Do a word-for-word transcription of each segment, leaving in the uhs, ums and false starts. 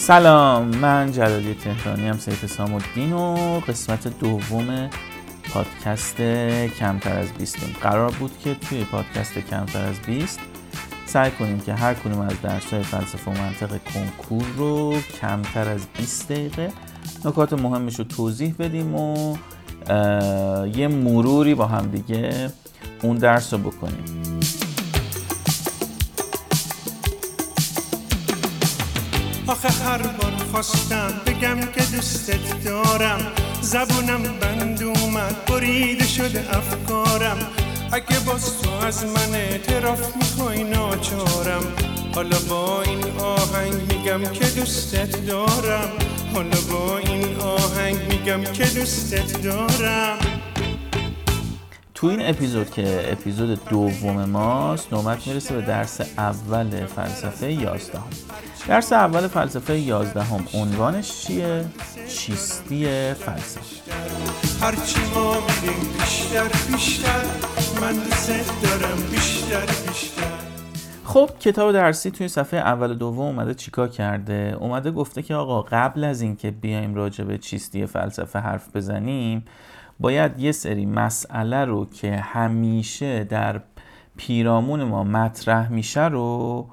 سلام، من جلالی تهرانی هم سیف سام‌الدین و قسمت دوم پادکست کمتر از بیستیم. قرار بود که توی پادکست کمتر از بیست سعی کنیم که هر کدوم از درس‌های فلسفه و منطق کنکور رو کمتر از بیست دقیقه نکات مهمش رو توضیح بدیم و یه مروری با هم دیگه اون درس رو بکنیم. آخه هر بار خواستم بگم که دوستت دارم، زبونم بند اومد بریده شده افکارم. اگه باز تو از من اعتراف میخوای ناچارم، حالا با این آهنگ میگم که دوستت دارم، حالا با این آهنگ میگم که دوستت دارم. تو این اپیزود که اپیزود دوم ماست نوبت میرسه به درس اول فلسفه یازدهم. درس اول فلسفه یازدهم عنوانش چیه؟ چیستی فلسفه. هرچی ما میریم بیشتر بیشتر، من دوست دارم بیشتر بیشتر. خب کتاب درسی توی صفحه اول و دوم اومده چیکار کرده؟ اومده گفته که آقا قبل از این که بیایم راجع به چیستی فلسفه حرف بزنیم باید یه سری مسئله رو که همیشه در پیرامون ما مطرح میشه رو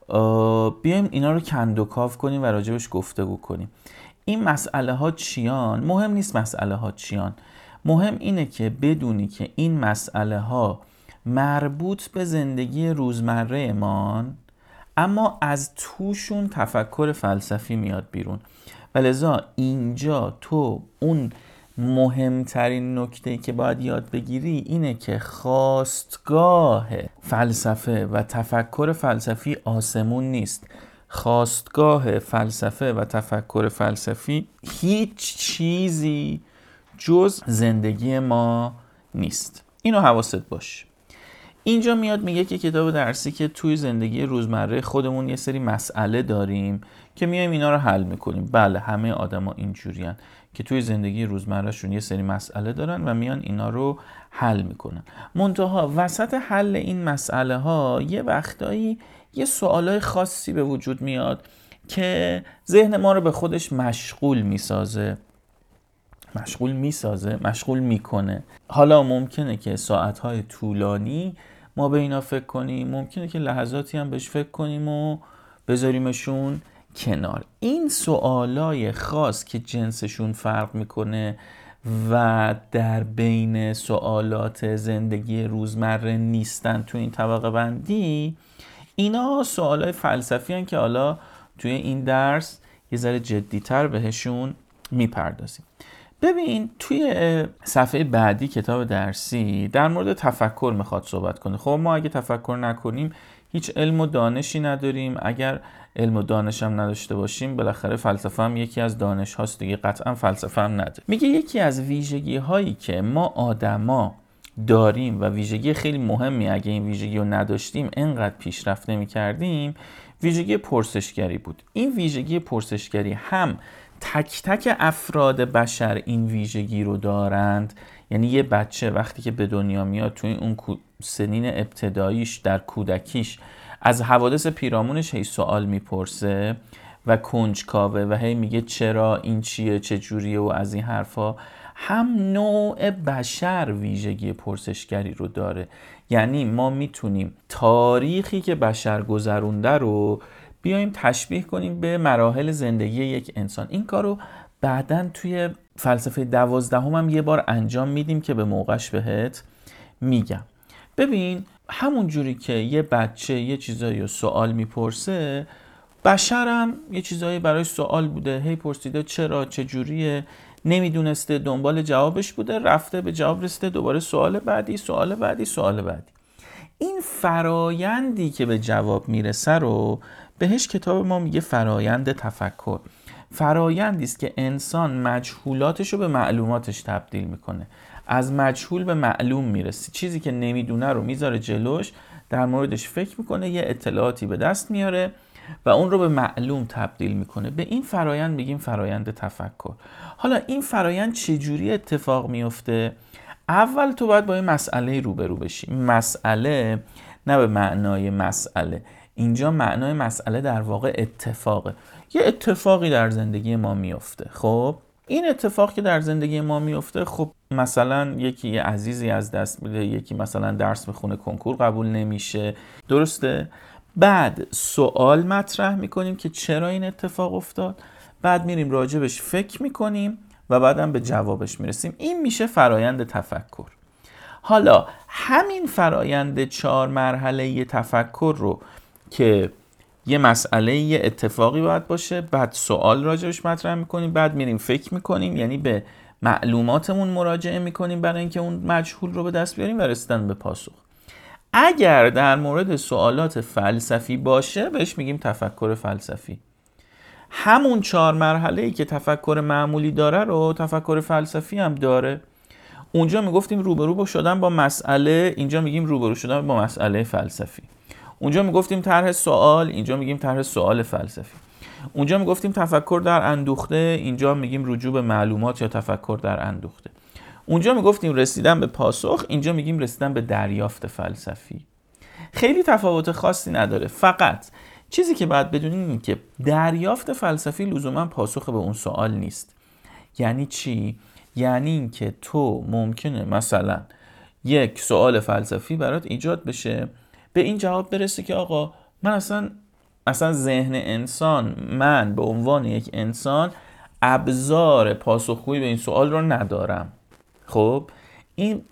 بیایم اینا رو کندوکاو کنیم و راجبش گفتگو کنیم. این مسئله ها چیان؟ مهم نیست مسئله ها چیان، مهم اینه که بدونی که این مسئله ها مربوط به زندگی روزمره مان اما از توشون تفکر فلسفی میاد بیرون و لذا اینجا تو اون مهمترین نکته‌ای که باید یاد بگیری اینه که خاستگاه فلسفه و تفکر فلسفی آسمون نیست. خاستگاه فلسفه و تفکر فلسفی هیچ چیزی جز زندگی ما نیست. اینو حواست باش. اینجا میاد میگه که کتاب درسی که توی زندگی روزمره خودمون یه سری مسئله داریم که میایم اینا رو حل میکنیم. بله، همه آدما اینجورین که توی زندگی روزمرهشون یه سری مسئله دارن و میان اینا رو حل میکنن. منتها وسط حل این مسئله ها یه وقتایی یه سوالای خاصی به وجود میاد که ذهن ما رو به خودش مشغول میسازه مشغول میسازه مشغول میکنه. حالا ممکنه که ساعتهای طولانی ما به اینا فکر کنیم، ممکنه که لحظاتی هم بهش فکر کنیم و بذاریمشون کنار. این سوالای خاص که جنسشون فرق میکنه و در بین سوالات زندگی روزمره نیستن تو این طبقه بندی، اینا سوالای فلسفی هن که حالا توی این درس یه ذره جدی‌تر بهشون میپردازیم. ببین توی صفحه بعدی کتاب درسی در مورد تفکر میخواد صحبت کنه. خب ما اگه تفکر نکنیم هیچ علم و دانشی نداریم. اگر علم و دانش هم نداشته باشیم بالاخره فلسفه هم یکی از دانش هاست دیگه، قطعا فلسفه هم نداره. میگه یکی از ویژگی هایی که ما آدما داریم و ویژگی خیلی مهمی، اگه این ویژگی رو نداشتیم انقدر پیشرفت نمی‌کردیم، ویژگی پرسشگری بود. این ویژگی پرسشگری هم تک تک افراد بشر این ویژگی رو دارند. یعنی یه بچه وقتی که به دنیا میاد توی اون سنین ابتداییش در کودکیش از حوادث پیرامونش هی سوال میپرسه و کنجکاوه و هی میگه چرا، این چیه، چه جوریه و از این حرفا. هم نوع بشر ویژگی پرسشگری رو داره. یعنی ما میتونیم تاریخی که بشر گذرونده رو بیایم تشبیه کنیم به مراحل زندگی یک انسان. این کارو بعداً توی فلسفه دوازدهم هم یه بار انجام میدیم که به موقعش بهت میگم. ببین همون جوری که یه بچه یه چیزایی رو سوال میپرسه، بشرم یه چیزایی برای سوال بوده، هی پرسیده چرا، چه جوریه، نمیدونسته، دنبال جوابش بوده، رفته به جواب رسیده، دوباره سوال بعدی، سوال بعدی، سوال بعدی. این فرایندی که به جواب میرسه رو بهش کتاب ما میگه فرایند تفکر. فرایندی است که انسان مجهولاتش رو به معلوماتش تبدیل میکنه. از مجهول به معلوم میرسه. چیزی که نمیدونه رو میذاره جلوش، در موردش فکر میکنه، یه اطلاعاتی به دست میاره و اون رو به معلوم تبدیل میکنه. به این فرایند میگیم فرایند تفکر. حالا این فرایند چجوری اتفاق میفته؟ اول تو باید با این مسئله روبرو بشی. مسئله نه به معنای مسئله، اینجا معنای مسئله در واقع اتفاقه. یه اتفاقی در زندگی ما میفته. خب این اتفاق که در زندگی ما میفته، خب مثلا یکی یه عزیزی از دست میده، یکی مثلا درس میخونه کنکور قبول نمیشه، درسته؟ بعد سوال مطرح میکنیم که چرا این اتفاق افتاد، بعد میریم راجبش فکر میکنیم و بعدم به جوابش میرسیم. این میشه فرایند تفکر. حالا همین فرایند چهار مرحله تفکر رو که یه مسئله یه اتفاقی باید باشه، بعد سوال راجبش مطرح میکنیم، بعد میریم فکر میکنیم، یعنی به معلوماتمون مراجعه میکنیم برای اینکه اون مجهول رو به دست بیاریم و رسیدن به پاسخ. اگر در مورد سوالات فلسفی باشه بهش میگیم تفکر فلسفی. همون چهار مرحله‌ای که تفکر معمولی داره رو تفکر فلسفی هم داره. اونجا میگفتیم روبرو شدن با مسئله، اینجا میگیم روبرو شدن با مسئله فلسفی. اونجا میگفتیم طرح سوال، اینجا میگیم طرح سوال فلسفی. اونجا میگفتیم تفکر در اندوخته، اینجا میگیم رجوع به معلومات یا تفکر در اندوخته. اونجا میگفتیم رسیدن به پاسخ، اینجا میگیم رسیدن به دریافت فلسفی. خیلی تفاوت خاصی نداره، فقط چیزی که باید بدونیم اینه که دریافت فلسفی لزوما پاسخ به اون سوال نیست. یعنی چی؟ یعنی اینکه تو ممکنه مثلا یک سوال فلسفی برات ایجاد بشه، به این جواب برسه که آقا من اصلا اصلا ذهن انسان، من به عنوان یک انسان ابزار پاسخگویی به این سوال رو ندارم. خب این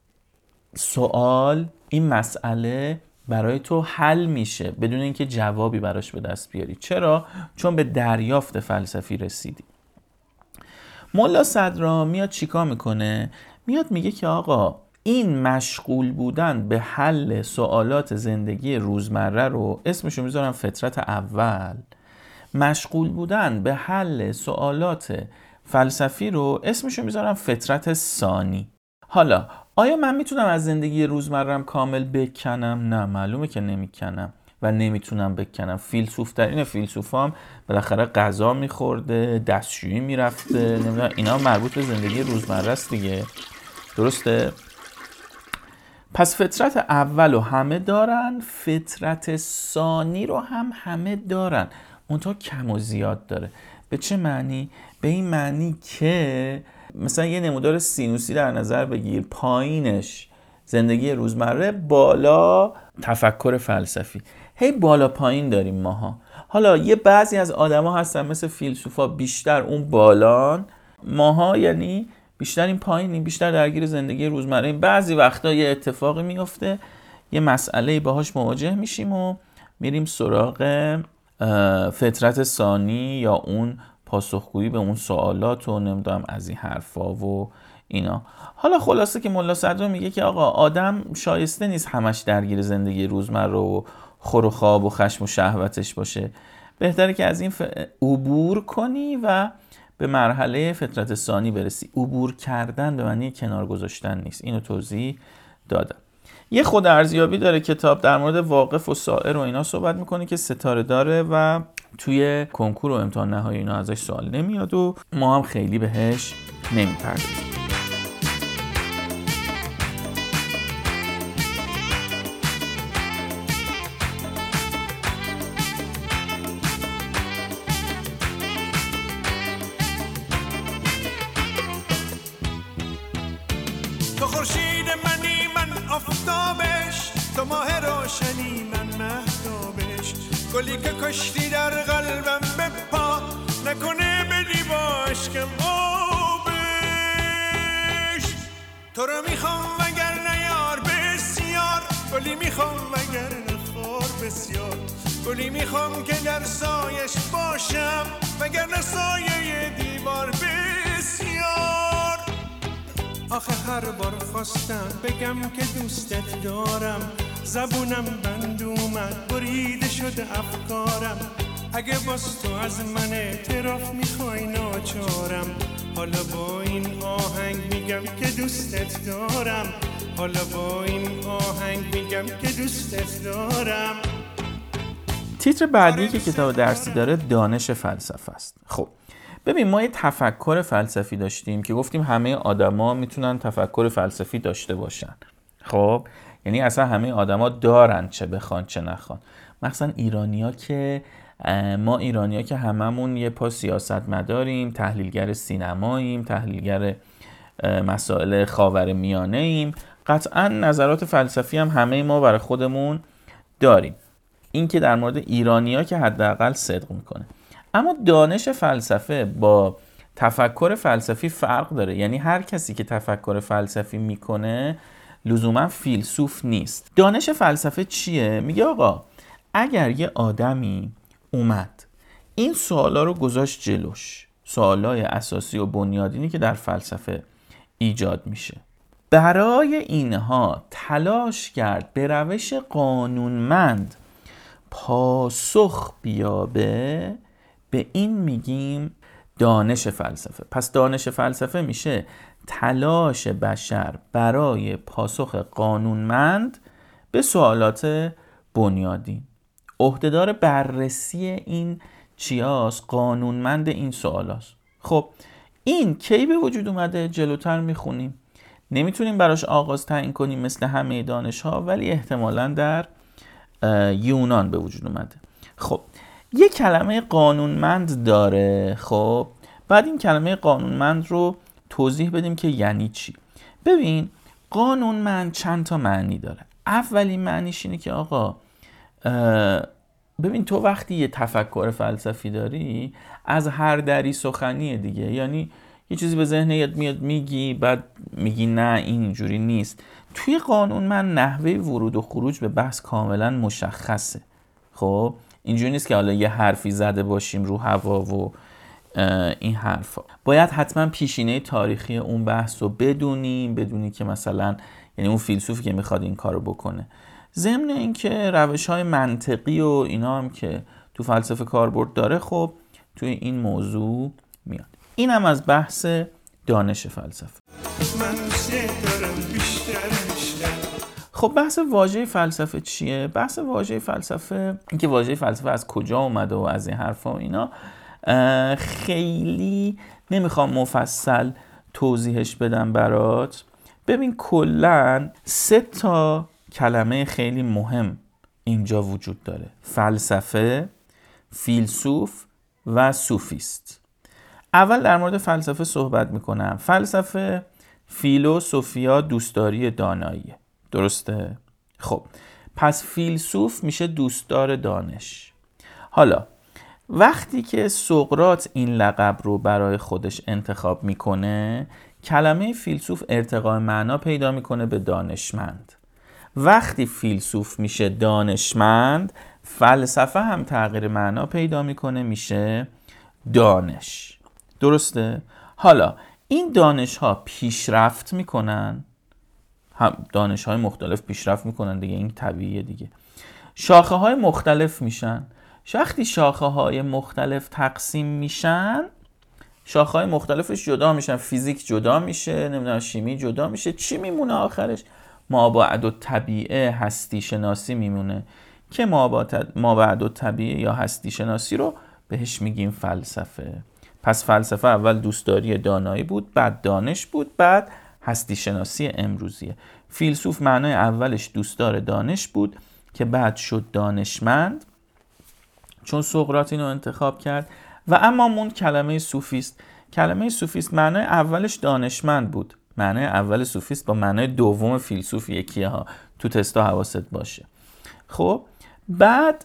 سوال، این مسئله برای تو حل میشه بدون اینکه جوابی براش به دست بیاری. چرا؟ چون به دریافت فلسفی رسیدی. ملا صدرا میاد چیکار میکنه؟ میاد میگه که آقا این مشغول بودن به حل سوالات زندگی روزمره رو اسمشو میذارم فطرت اول، مشغول بودن به حل سوالات فلسفی رو اسمشو میذارم فطرت ثانی. حالا آیا من میتونم از زندگی روزمرم کامل بکنم؟ نه، معلومه که نمیکنم و نمیتونم بکنم. فیلسوف ترین فیلسوفام بالاخره غذا میخورده، دستشویی میرفته، نمیدونم، اینا مربوط به زندگی روزمره است دیگه، درسته؟ پس فطرت اول رو همه دارن، فطرت ثانی رو هم همه دارن، اونطور کم و زیاد داره. به چه معنی؟ به این معنی که مثلا یه نمودار سینوسی در نظر بگیر، پایینش زندگی روزمره، بالا تفکر فلسفی. هی بالا پایین داریم ماها. حالا یه بعضی از آدما هستن مثل فیلسوفا بیشتر اون بالان، ماها یعنی بیشتر این پایینیم، بیشتر درگیر زندگی روزمره. بعضی وقتا یه اتفاقی میفته، یه مسئله باهاش مواجه میشیم و میریم سراغ فطرت ثانی یا اون پاسخگویی به اون سوالات و نمیدونم از این حرفا و اینا. حالا خلاصه که ملا صدرا میگه که آقا آدم شایسته نیست همش درگیر زندگی روزمره و خور و خواب و خشم و شهوتش باشه. بهتره که از این ف... عبور کنی و به مرحله فطرت ثانی برسی. عبور کردن به معنی کنار گذاشتن نیست. اینو توضیح دادم. یه خود ارزیابی داره کتاب در مورد واقف و سائر و اینا صحبت میکنه که ستاره داره و توی کنکور و امتحان نهایی اینا ازش سوال نمیاد و ما هم خیلی بهش نمیپردازیم. تو خورشید منی من آفتابش، تو ماه روشنی من مهتابش، گلی که کشتی در قلبم بپا، نکنه بدی باش کم آبش. تو رو میخوام وگر نیار بسیار، گلی میخوام وگر نخار بسیار، گلی میخوام که در سایش باشم وگر نسایه دیوار بسیار. آخه هر بار خواستم بگم که دوستت دارم، زبونم بند اومد بریده شده افکارم. اگه باز تو از من اعتراف میخوای ناچارم، حالا با این آهنگ میگم که دوستت دارم، حالا با این آهنگ میگم که دوستت دارم. تیتر بعدی که کتاب درسی داره دانش فلسفه است. خب ببین، ما یه تفکر فلسفی داشتیم که گفتیم همه آدما میتونن تفکر فلسفی داشته باشن. خب یعنی اصلا همه آدما دارن، چه بخوان چه نخوان. مثلا ایرانیا که ما ایرانیا که هممون یه پا سیاستمداریم، تحلیلگر سینماییم، تحلیلگر مسائل خاورمیانه ایم، قطعا نظرات فلسفی هم همه ما برای خودمون داریم. این که در مورد ایرانیا که حداقل صدق میکنه. اما دانش فلسفه با تفکر فلسفی فرق داره. یعنی هر کسی که تفکر فلسفی میکنه لزوما فیلسوف نیست. دانش فلسفه چیه؟ میگه آقا اگر یه آدمی اومد این سوالا رو گذاشت جلوش، سوالای اساسی و بنیادینی که در فلسفه ایجاد میشه، برای اینها تلاش کرد به روش قانونمند پاسخ بیابه، به این میگیم دانش فلسفه. پس دانش فلسفه میشه تلاش بشر برای پاسخ قانونمند به سوالات بنیادین. عهدهدار بررسی این چیاست؟ قانونمند این سوالاست. خب این کی به وجود اومده؟ جلوتر میخونیم. نمیتونیم براش آغاز تعیین کنیم مثل همه دانش ها، ولی احتمالاً در یونان به وجود اومده. خب یک کلمه قانونمند داره. خب بعد این کلمه قانونمند رو توضیح بدیم که یعنی چی. ببین قانونمند چند تا معنی داره. اولین معنیش اینه که آقا ببین تو وقتی یه تفکر فلسفی داری از هر دری سخنیه دیگه. یعنی یه چیزی به ذهنت میاد میگی، بعد میگی نه اینجوری نیست. توی قانونمند نحوه ورود و خروج به بحث کاملا مشخصه. خب اینجوری نیست که حالا یه حرفی زده باشیم رو هوا و این حرفا. باید حتما پیشینه تاریخی اون بحث رو بدونیم، بدونی که مثلا یعنی اون فیلسوفی که میخواد این کارو بکنه. ضمن اینکه روش‌های منطقی و اینا هم که تو فلسفه کاربرد داره، خب توی این موضوع میاد. این هم از بحث دانش فلسفه. خب بحث واژه فلسفه چیه؟ بحث واژه فلسفه، اینکه واژه فلسفه از کجا اومده و از این حرفا و اینا خیلی نمیخوام مفصل توضیحش بدم برات. ببین کلن سه تا کلمه خیلی مهم اینجا وجود داره: فلسفه، فیلسوف و سوفیست. اول در مورد فلسفه صحبت میکنم. فلسفه، فیلوسوفیا دوستداری داناییه، درسته؟ خب پس فیلسوف میشه دوستدار دانش. حالا وقتی که سقراط این لقب رو برای خودش انتخاب میکنه، کلمه فیلسوف ارتقاء معنا پیدا میکنه به دانشمند. وقتی فیلسوف میشه دانشمند، فلسفه هم تغییر معنا پیدا میکنه میشه دانش، درسته؟ حالا این دانش ها پیشرفت میکنن، هم دانش های مختلف پیشرفت میکنن دیگه، این طبیعیه دیگه. شاخه های مختلف میشن. وقتی شاخه های مختلف تقسیم میشن، شاخه های مختلفش جدا میشن. فیزیک جدا میشه، نمیدونم شیمی جدا میشه. چی میمونه آخرش؟ مابعد الطبیعه، هستی شناسی میمونه که مابعد الطبیعه یا هستی شناسی رو بهش میگیم فلسفه. پس فلسفه اول دوستداری دانایی بود، بعد دانش بود، بعد هستی شناسی امروزیه. فیلسوف معنای اولش دوستدار دانش بود که بعد شد دانشمند، چون سقراط اینو انتخاب کرد. و اما مون کلمه سوفیست. کلمه سوفیست معنای اولش دانشمند بود. معنای اول سوفیست با معنای دوم فیلسوف یکیه ها، تو تستا حواست باشه. خب بعد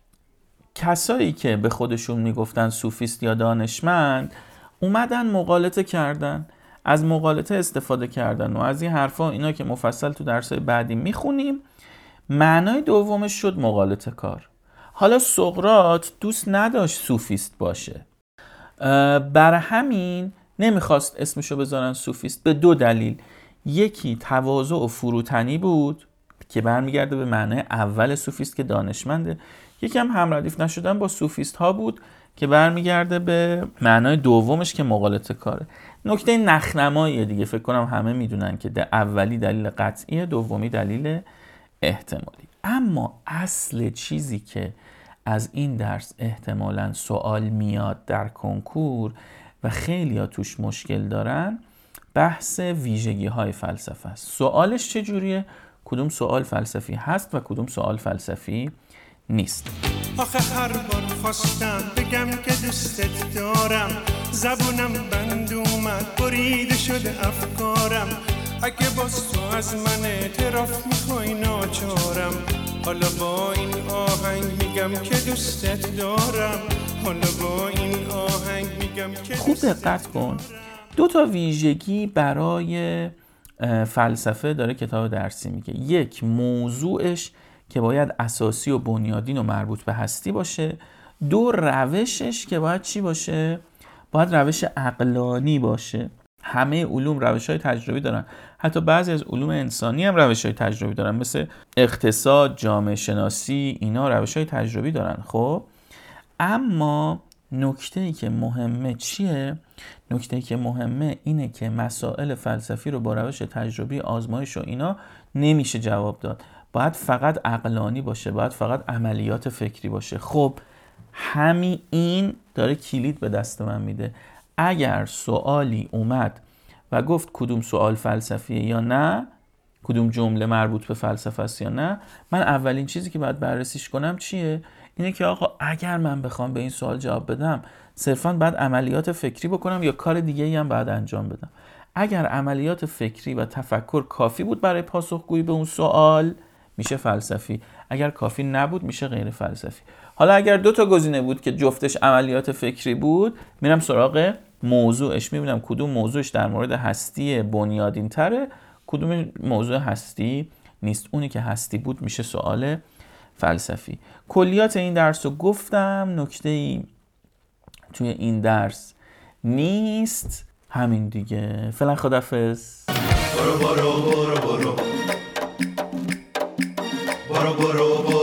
کسایی که به خودشون میگفتن سوفیست یا دانشمند اومدن مغالطه کردن، از مغالطه استفاده کردن و از این حرفا، اینا که مفصل تو درسای بعدی میخونیم. معنای دومش شد مغالطه کار. حالا سقراط دوست نداشت سوفیست باشه، بر همین نمیخواست اسمشو بذارن سوفیست به دو دلیل. یکی تواضع و فروتنی بود که برمیگرده به معنای اول سوفیست که دانشمنده. یکی هم همردیف نشدن با سوفیست ها بود که برمیگرده به معنای دومش که مغالطه کاره. نکته نخنماییه دیگه، فکر کنم همه میدونن که ده اولی دلیل قطعیه، دومی دلیل احتمالی. اما اصل چیزی که از این درس احتمالاً سوال میاد در کنکور و خیلی ها توش مشکل دارن، بحث ویژگی های فلسفه است. سوالش چجوریه؟ کدوم سوال فلسفی هست و کدوم سوال فلسفی نیست. آخه هر بار خواستم بگم که دوستت دارم، زبونم بند اومد بریده شده افکارم. اگه باز تو از من اعتراف میخوای ناچارم، حالا با این آهنگ میگم که دوستت دارم، حالا با این آهنگ میگم که خوب دقت کن، دو تا ویژگی برای فلسفه داره کتاب درسی میگه. یک، موضوعش که باید اساسی و بنیادین و مربوط به هستی باشه. دو، روشش که باید چی باشه؟ باید روش عقلانی باشه. همه علوم روش‌های تجربی دارن، حتی بعضی از علوم انسانی هم روش‌های تجربی دارن، مثل اقتصاد، جامعه شناسی، اینا روش‌های تجربی دارن. خب اما نکته‌ای که مهمه چیه؟ نکته‌ای که مهمه اینه که مسائل فلسفی رو با روش تجربی، آزمایش و اینا نمیشه جواب داد. باید فقط عقلانی باشه، باید فقط عملیات فکری باشه. خب همین این داره کلید به دست من میده. اگر سوالی اومد و گفت کدوم سوال فلسفیه یا نه، کدوم جمله مربوط به فلسفه است یا نه، من اولین چیزی که باید بررسیش کنم چیه؟ اینه که آقا اگر من بخوام به این سوال جواب بدم، صرفاً باید عملیات فکری بکنم یا کار دیگه‌ای هم باید انجام بدم؟ اگر عملیات فکری و تفکر کافی بود برای پاسخگویی به اون سوال، میشه فلسفی. اگر کافی نبود، میشه غیر فلسفی. حالا اگر دو تا گزینه بود که جفتش عملیات فکری بود، میرم سراغ موضوعش، میبینم کدوم موضوعش در مورد هستی بنیادین تره، کدوم موضوع هستی نیست. اونی که هستی بود میشه سوال فلسفی. کلیات این درس رو گفتم. نکته‌ای توی این درس نیست. همین دیگه. فعلا خداحافظ. برو برو برو برو برو برو برو